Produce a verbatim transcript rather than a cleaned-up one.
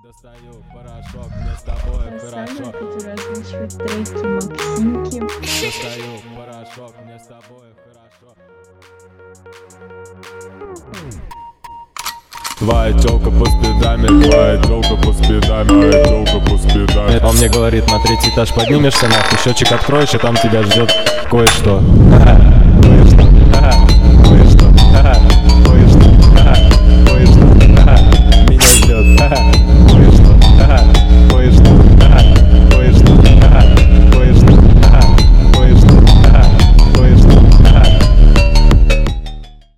Достаю порошок, мне с тобой хорошо. Который озвучивает треки Максимки. Достаю порошок, мне с тобой хорошо. Твоя тёлка по спидами, твоя тёлка по спидами, твоя тёлка по спидами. Он мне говорит, на третий этаж поднимешься, нахуй, счётчик откроешь, и там тебя ждет кое-что. Кое-что, кое-что.